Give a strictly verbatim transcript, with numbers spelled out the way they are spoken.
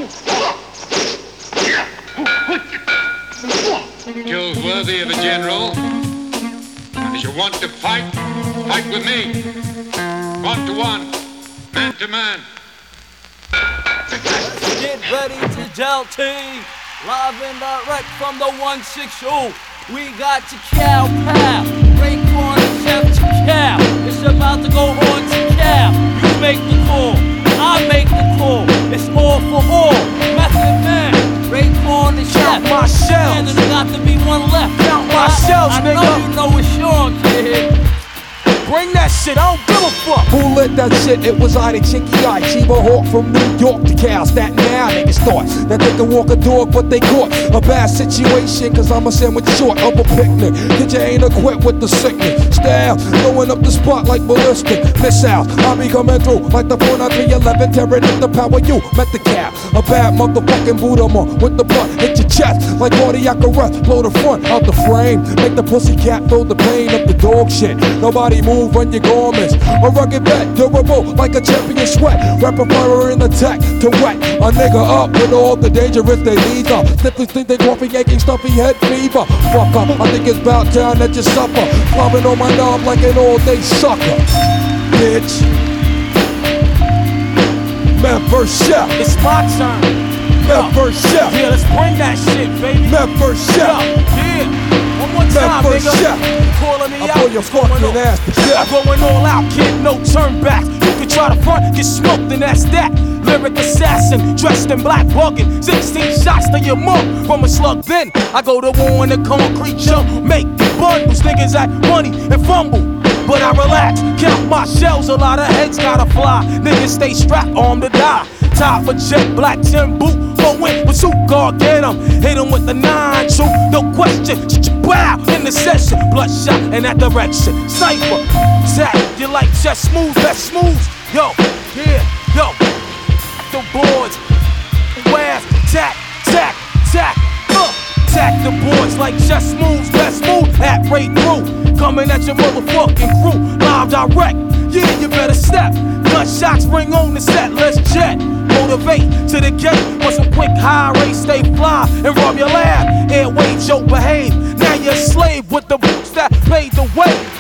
Kills worthy of a general. And if you want to fight, fight with me. One to one, man to man. Get ready to gel team. Live and direct from the one sixty. We got your cow pal. Raekwon and Chef Cow. It's about to go on to cow. You make the call, I make the call. It's all for all. Method Man, Raekwon and Chef. Count my shells. And there's got to be one left. Count my I, shells, I nigga. know you know it's Sean, kid. Bring that shit, I don't give a fuck. Who lit that shit? It was I, the Chinky Eye, Chiba Hawk from New York to Cal. Staten now niggas thought that they could walk a dog, but they caught a bad situation, cause I'm a sandwich short of a picnic. Kid, you ain't equipped with the sickness. Style, blowing up the spot like ballistic missiles. I be coming through like the four nine three eleven, tearing up the power you met the cap. A bad motherfucking Buddha man with the blunt, hit your chest like cardiac arrest. Blow the front out the frame, make the pussy cat feel the pain of the dog shit. Nobody move on your garments. A rugged vet, durable like a champion sweat. Rapper fire in the tech to wet a nigga up with all the dangerous they leave up. Sniffly think they coffee, yanking stuffy head fever. Fuck up, I think it's about time that you suffer. Clubbing on my knob like an all day sucker. Bitch. Man first chef. It's my turn. Man first chef. Yeah, let's bring that shit, baby. Man first chef. Yeah. One more time, first nigga. chef. Calling me I out. pull your fucking ass to death. I'm going all out, kid, no turn back. You can try to front, get smoked, and that's that. Lyric assassin, dressed in black bugging. sixteen shots to your mom from a slug bin. I go to war in the concrete jump, make bundles. Niggas act money and fumble, but I relax, count my shells. A lot of heads gotta fly. Niggas stay strapped, armed to die. Top of jet, black tin boot. Go in, pursuit guard, get him. Hit him with the nine, shoot, no question. Wow, in the session, bloodshot in that direction. Cypher, tap, you like just smooth, best smooth. Yo, yeah, yo, the boards, where's tack, tack, tack, uh, tack the boards like just moves, best move at rate through. Coming at your motherfucking crew, live direct. Yeah, you better step. Gunshots ring on the set, let's jet. Motivate to the gate. Want some quick high race, stay fly and rub your lab. Airway, Joe behave. Now you're a slave with the boots that paved the way.